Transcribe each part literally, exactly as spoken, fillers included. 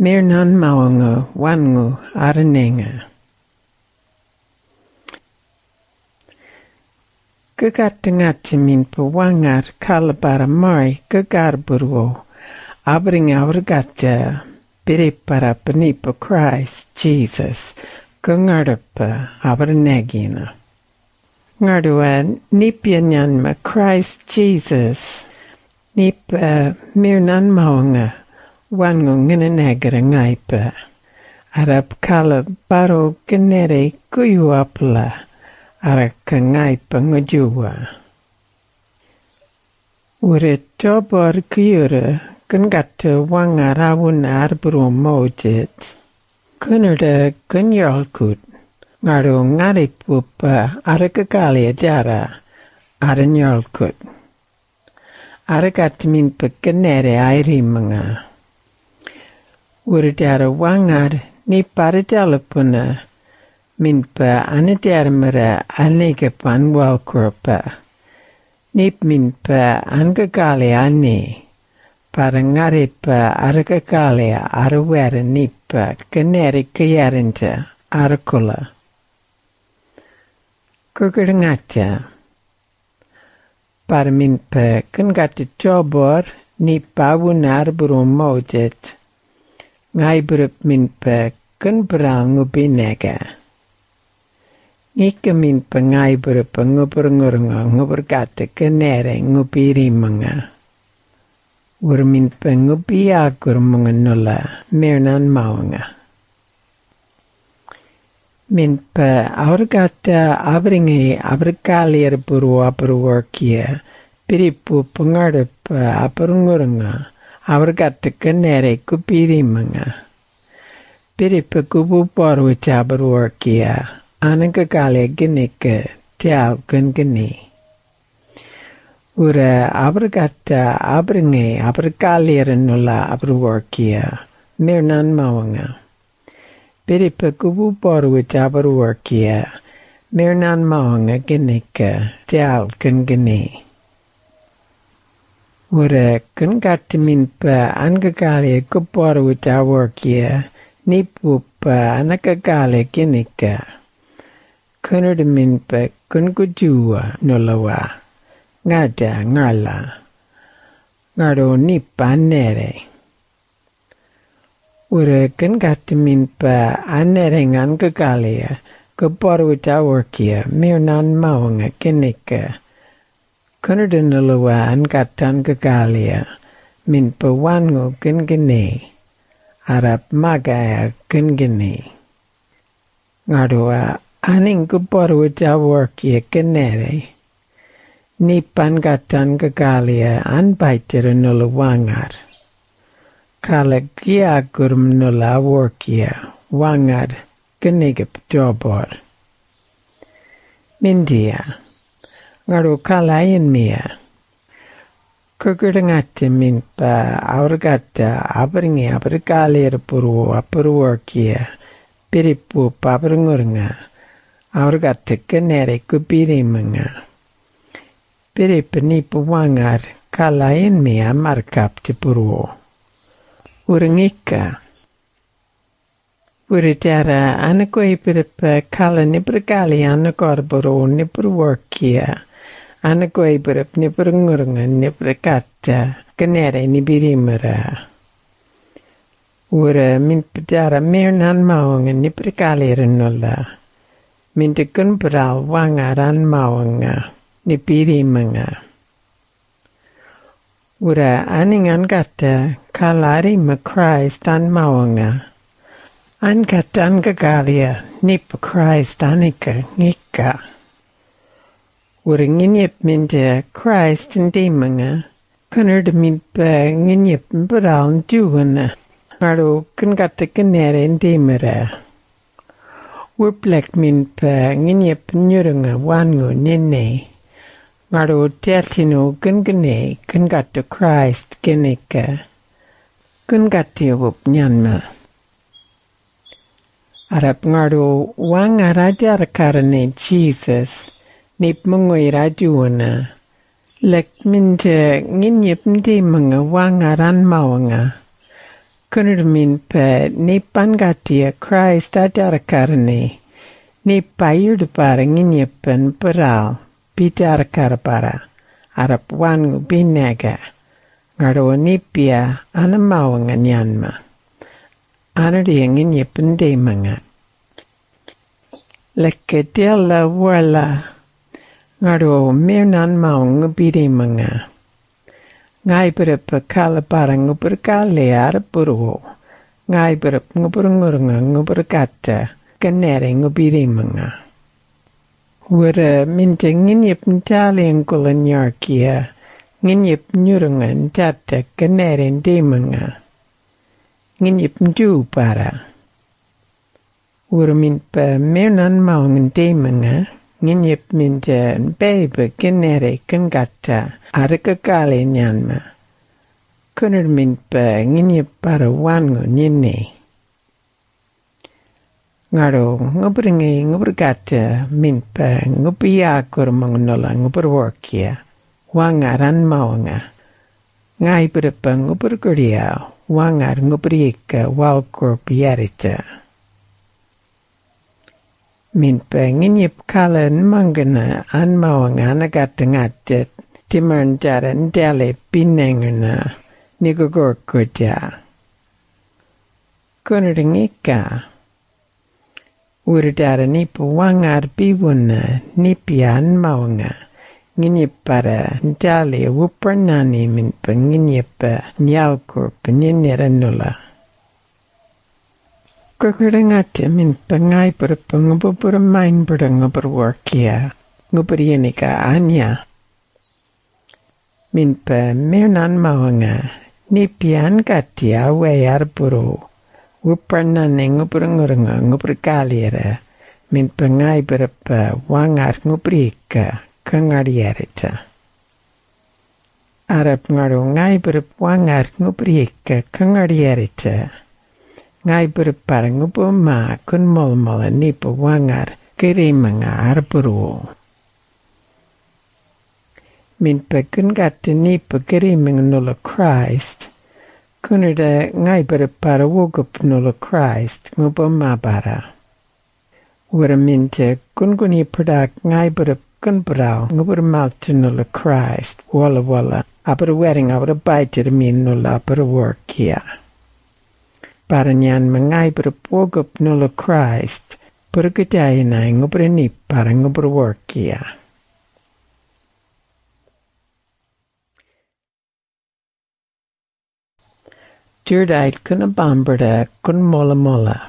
Mirnan Mawangu, Wangu, Aranenga. Gagatingati min pawangar kalabara mai gagarburwo. Abring avrgata biripara panipa Christ Jesus. Gungarapa abranegina. Ngardua nipyanyanma Christ Jesus. Nipa mirnan mawanga. Wangu nginanagara ngaipa. Arab kala baro genere kuyuapla. Araka ngaipa ngajua. Ure tobar kuyura gungata wanga rawun arburu mojit. Kunurda gunyalkut. Ngaru ngaripupa arakakali jara aranyalkut. Arakat min pekenere airi manga. Uridara wangar ni parajalapuna minpa anadarmara anegapan walkurpa. Nip minpa angakali ane. Parangaripa arakakali arawara nipa kenere kayarinta arakula. Kukurangata. Parminpa kengati jobor nipa wunar buru mojet. Ngaiburup minpa kunberal ngubinega. Nika minpa ngaiburup ngubur-ngurunga nguburgata kenere ngubirimanga. Ur minpa ngubiagur munga nula mirnan mawanga. Minpa aurgata abringi abrikalir buru aburwarkia. Piripu pengarup aburngurunga. Aurgata kenere kubirimanga. Piripu kubu paru aburwarkia. Anangakali ginika tiaw gungani. Ura abrgata abringi abrikalir nula aburwarkia. Mirnan mawanga. Piripa kubu paru aburwarkia. Mirnan mawanga ginika tiaw gungani. Ura kungati minpa angakali kuparu aburwarkia. Nipupa anakakali ginika. Kunurda minpa kungujua nulawa. Ngada ngala. Ngaro nipa nere. Ura kungati minpa anere ngangakalia. Kuparu aburwarkia. Mirnan mawanga ginika. Kunurda nulawa angatan kakalia. Minpa wangu gungani. Arab magaya gungani. Ngadua aning kuparu aburwarkia kenere. Nipan gatan kakalia anbaitira nula wangar. Kala giagurum nula aburwarkia. Wangar ganigap jobor. Mindia. Ngaru kalayan mia. Kugurangati minpa aurgata abringi abrikalir buru aburwarkia. Piripu pabrunguranga. Aurgata kenere kubirimanga. Piripu nipu wangar kalayan mia markap te buru. Urangika. Uritara anakoi piripa kala nibrikali anakor buru niburwarkia. Anakoi birip nibrungurunga nibrikata kenere nibirimara. Ura minpidara mirnan mawanga nibrikali nula. Mintikun beral wangaran mawanga nibirimanga. Ura aningan kata kalari ma Christ an mawanga. An kata an gagalia nipa Christ anika ngika. Ura nginyip minta Christ ndimanga. Kunurda minpa nginyip beral njuwana. Ngaru kengata kenere ndimara. Urplek minpa nginyip nyurunga wangu nene. Ngaru tertino gungane kengata Christ genika. Kengati wup nyanma. Arab ngaru wanga rajar karane Jesus. Nip mungoi rajuana. Lek minta nginyip ndimanga wanga ran mawanga. Kunur min pe ni pangatia Christ adarakarani. Ni payud para nginyepen peral. Bidarakar para. Arap wangu binega. Ngaro nipia anamawanga nyanma. Anadi nginyepen demanga. Leke dela wala. Ngaro mirnan maung bidemanga. Ngai berep kala parang nguber kale arapuro. Ngai berep nguber ngurunga nguber kata. Kanere ngubidemanga. Wara minta nginyip ntali angkulan yarkia. Nginyip nyurunga ntata kanere ndemanga. Nginyip ndu para. Wara minta mirnan maung ndemanga. Nginyip minta bebe kanere kangata. Araka kale nyanma. Kunar minta nginyip para wango nyine. Ngaro ngubringi ngubrgata minpa ngubiya kurmangunola ngubrworkia wangaran mawanga ngai berapa ngubrguria wangar ngubrika walkor biarita minpa nginyip kala mangana an mawanga nagata ngatet timern dara ndale binengana nigogor kurja kunaringika Uradara nipa wangar biwana nipian mawanga. Nginyipara ndale wupernani minpa nginyipa nyalkur penyinira nula. Kukurangate minpa ngai berapa ngubur main berang ngubur workia. Ngubur yenika anya. Minpa mirnan mawanga. Nipian katia wayar buru. Wuparnane ngubur ngurunga ngubur kalira min pengai berapa wangar ngubrika kangarierita. Arab ngaru ngai berapa wangar ngubrika kangarierita. Ngai berapa ngubu ma kun mol mola nipa wangar kirimanga arburu. Min pekun gata nipa kirimanga nula Christ. Kunada ngai berapa wogup nula Christ nguba mabara. Wara minta kunguni produk ngai berapa kun berau ngubur malta nula Christ wala wala apara wedding apara baitir min nula apara workia. Para nyan mengai berapa wogup nula Christ pergedaya nai ngubur ni para ngubur workia. Durdait kuna bamberda kun mola mola.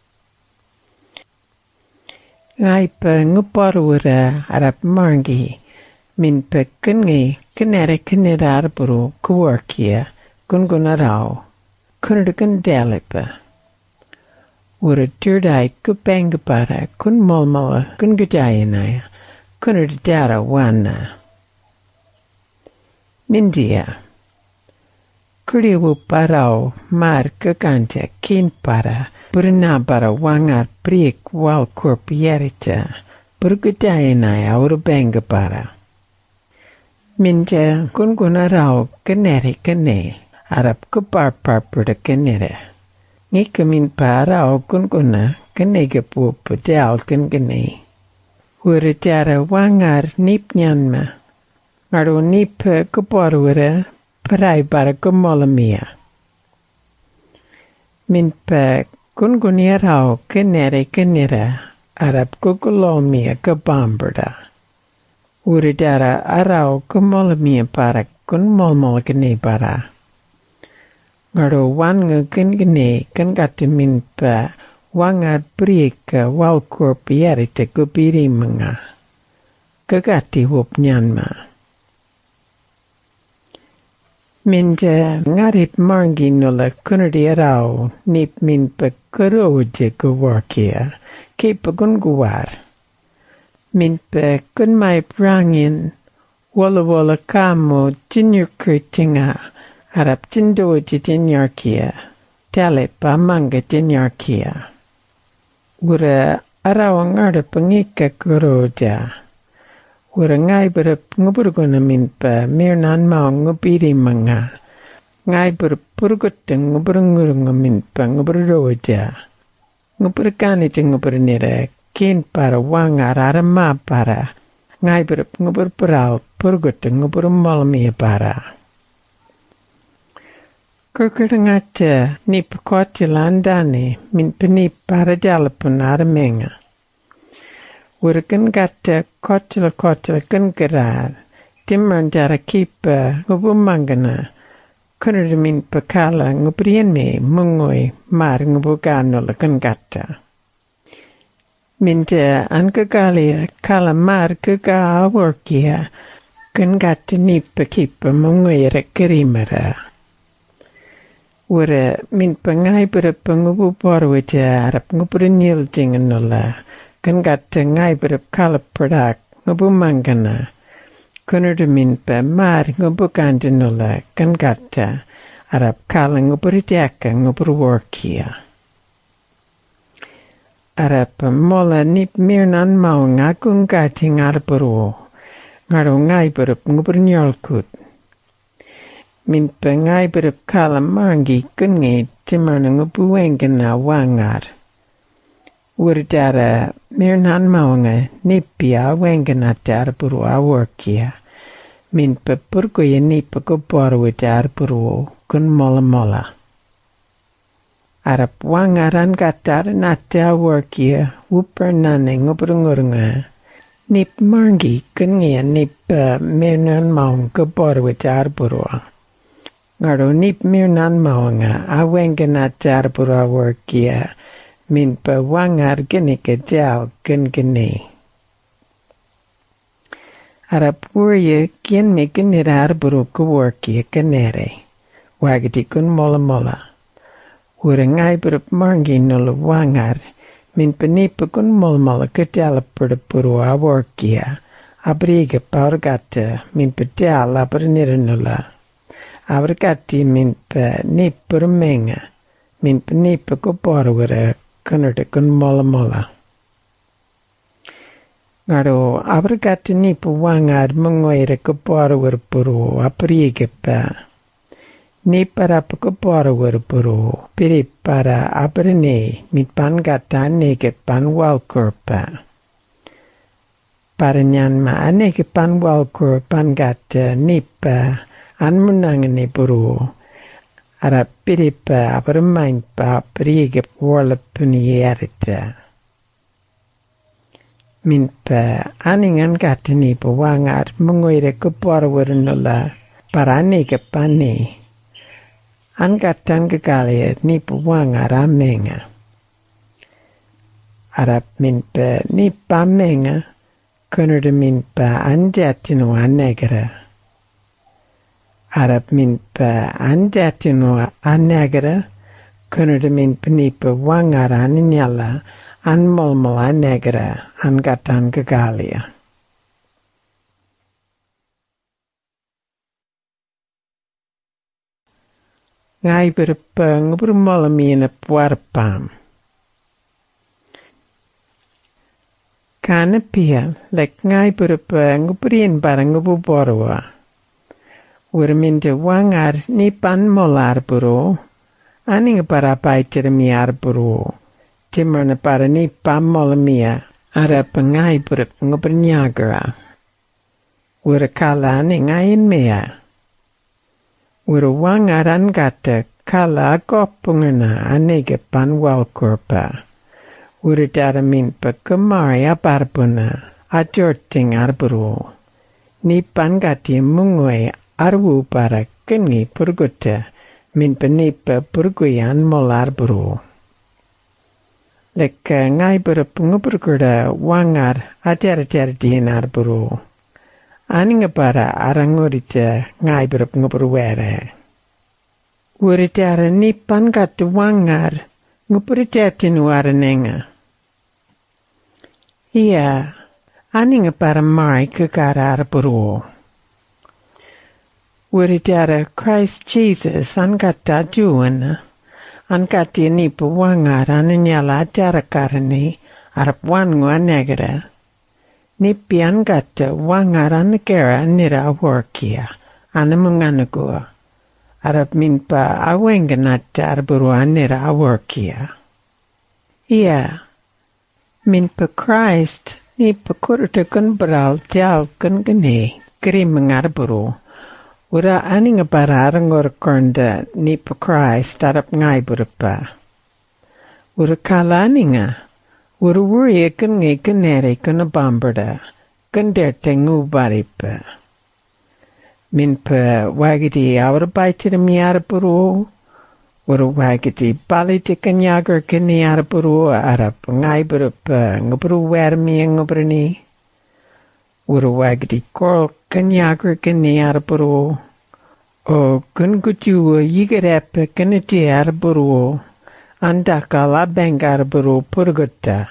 Ngai pa nguparura arap margi min pa kungi kinere kinera arburu kuwarkia kun gunarao kunrugan delipa. Ura durdait kupangapara kun molmola kun gudayanaya kunurdara wana. Mindia. Kuriwu parau mar kekanta kin para purna para wangar prik wal korpierita purgudayana aur benga para. Minja kun gunarau keneri kene arab kupar parpura kenere. Nika min parau kun guna kenega pu padal kun gene. Uradara wangar nip nyanma. Ngaru nip kuparura Parai para kumolamia. Min pa kungunirao kenere kenira arab kukulomia kabamberda. Uridara arao kumolamia para kunmolmol kene para. Ngaro wanga kengene kengati min pa wangar prieka walkor pierite kubiri manga. Kagati wup nyanma. Minja ngarip margi nula kunadi arao nip min pa kuroje kuwarkia ke pagun guwar. Min pa kun mai prangin wala wala kamo jinyur kurtinga arap jindoji jinyarkia tale pa manga jinyarkia. Ura arao ngarda pangika kuroja. Wara ngai berap nguburguna min pa mirnan mau ngubiri manga. ngai berpurgut ngobrungurung min pangobru roja. Ngobrukani ngobrunira kin para wangar arama para ngai ber ngobrperal purgut ngobrumolmi para. Kurkurangata ni pekotilandani min peni para jalapun aramenga. Wurken gata kotila kotila kun gerar. Timman jara kipa ngubumangana. Kunur min pekala ngubrienne mungoi mar ngubugano la kun gata. Minta angagalia kala mar kaga aworkia kun gata ni pekipa mungoi rekerimara. Wura min pengai pada pengubu porwita arap ngubrinil jinganola. Kan gata ngai berap kala produk ngubumangana. Kunur min pa mar ngubukandinola kan gata arap kala nguburidiaka nguburworkia. Arap mola nip mirnan mau ngakung gati ngarapuru. Ngaro ngai berap nguburinyolkut. Min pa ngai berap kala mangi kungi timana ngubuwengana wangar. Wurdara mirnan maunga nipia wengana tarburu aworkia. Min pa purgoya nipa goboru tarburu kun mola mola. Arap wangaran gatar nate aworkia wupar nane ngobrungurunga. Nip mangi kungia nipa mirnan maung goboru tarburu. Ngaro nip mirnan maunga awengana tarburu aworkia. Min pa wangar gini ke jao gun gini. Arap wurya kien me gini arburu kuworki kanere. Wagati kun mola mola. Wura ngai berup mangi nula wangar. Min pa nipa kun mola mola kajala puru aworkia. Abriga paurgata min pa jala abrinira nula. Abrigati min pa nipa rumenga. Min pa nipa kuboru wura kunurda kun mola mola. Ngaro abrigati nipa wangar mungoira kuboru wura puru abriga pa. Nipa rapa kuboru wura puru piri para abrine mit pan gata anege pan walkur pa. Para nyan ma anege pan walkur pan gata nipa anmunangani puru. Ara piripa abramain pa priga warla punierita. Min pa aningan gatani pa wangar mungoire kuporwarunula para aniga pani. Angatan gagalia ni pa wangar amenga. Arap min pa ni pa amenga kunurda min pa anjatino anegara. Arap min pa anjatino anegara, kunurda min penipa wangar aninyala, anmolmol anegara, angatan gagalia. Ngai berpa ngubrumolami na puarpam. Kana pia, lek ngai berpa ngubrin barang ngububorwa. Wurminda wangar ni pan molar buru, aning para paiter miar buru, timmerna para ni pan molamia, ara pengai burup ngobrnyagara. Wura kala aning ain mea. Wura wangar angata kala agopungana anege pan walkurpa. Wura dara min pa kumari abarbuna, ajorting arburu. Ni pan gati mungwe arwu para kengi purguta min penipa purguyan molar buru. Leka ngai berup ngupurguda wangar ajar-ajar dinar buru. Aninga para arangurita ngai berup ngupurwere. Wuritara nipan katu wangar ngupurita tinu aranenga. Iya, aninga para mai kekara arburu. Wuridara Christ Jesus angata juana, angati nipa wangar ananyala atara karani arap wangu anegara. Nipi angata wangar anagara nira aworkia, anamunganagua. arap minpa awenganat arburu anira aworkia. Ia, minpa Christ ni pakurta kun beral tial kun gene krim ngarburu. Ura aning bararang or kornda ni pa Christ arap ngai burpa. Ura kala aninga. Ura wuri kun ngai kunere kun bombarda. Kun der tengu baripa. Min pa wagiti awra baitira mi arburu. Ura wagiti baliti kanyagar kini arburu arap ngai burpa nguburu wermi ngubrani. Ura wagiti kol kanyagar kini arburu. O kun kujuwa yigarepa kaniti arburu. Andakala bengar arburu purgutta.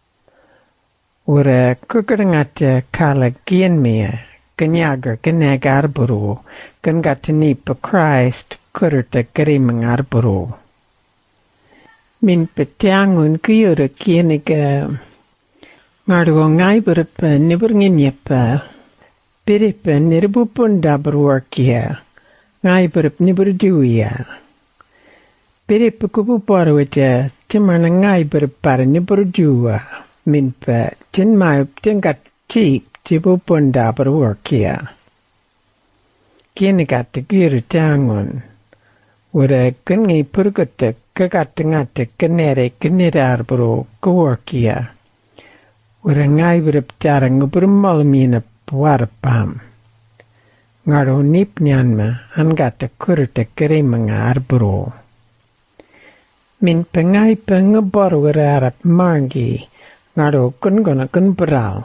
Ura kukurangata kala gienmia. Kanyagar kanagar arburu. Kangatani pa Christ kurta karimang arburu. Min petiangun kuyura kieniga. Ngarduwa ngai burpa niburnginipa. Biripa niribupunda berwarkia. Ngai burp niburduya. Biripa kubuparwita timana ngai burpara niburduwa. Minpa tinmayup tingat tip tibupunda berwarkia. Kienigat guru tangun. Ura kungi purgutta kagatangata kanere kanira arburu kawarkia. Ura ngai burp tarang uburmalmina puarpam. Ngaro nip nyanma angata kurta karimanga arburu. Min pengai pengaboru arap margi ngaro kungona kunbral.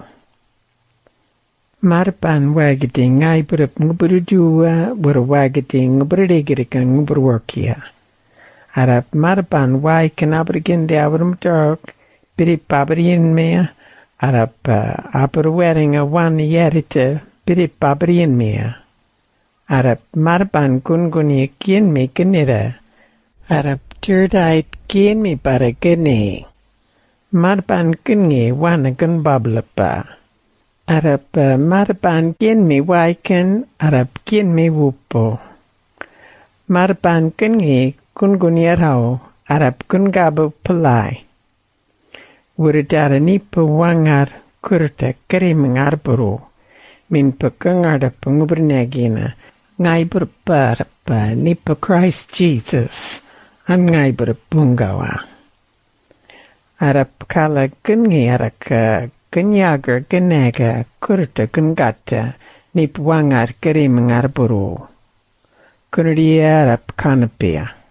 Marpan wagiti ngai burup nguburujua wara wagiti nguburigirikan nguburworkia. Arap marpan wai kanabriginde awrum dark biri pabriin mea. Arap uh, aperweringa wan yerite biri pabriin mea. Arap marpan kunguni kien me kenira. Arap turdait kien me para kene. Marpan kunge wana kun bablapa. Arap uh, marpan kien me waiken. Arap kien me wupo. Marpan kunge kunguni arau. Arap kungabu palai. Wuridara nipa wangar kurta karimang arburu. Min pakangarda pangubernagina. Ngai berparapa nipa Christ Jesus. An ngai berpungawa. Arap kala kungi araka kunyagar kunaga kurta kungata nipa wangar karimang arburu. Kunudia arap kanapia.